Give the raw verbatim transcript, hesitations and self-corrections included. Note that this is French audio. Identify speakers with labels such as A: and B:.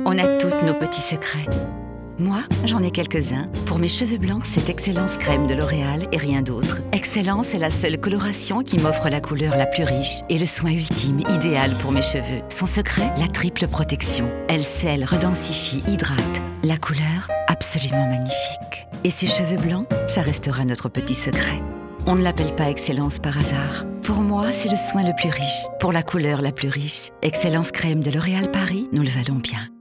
A: On a toutes nos petits secrets. Moi, j'en ai quelques-uns. Pour mes cheveux blancs, c'est Excellence Crème de L'Oréal et rien d'autre. Excellence est la seule coloration qui m'offre la couleur la plus riche et le soin ultime, idéal pour mes cheveux. Son secret, la triple protection. Elle scelle, redensifie, hydrate. La couleur, absolument magnifique. Et ses cheveux blancs, ça restera notre petit secret. On ne l'appelle pas Excellence par hasard. Pour moi, c'est le soin le plus riche, pour la couleur la plus riche. Excellence Crème de L'Oréal Paris, nous le valons bien.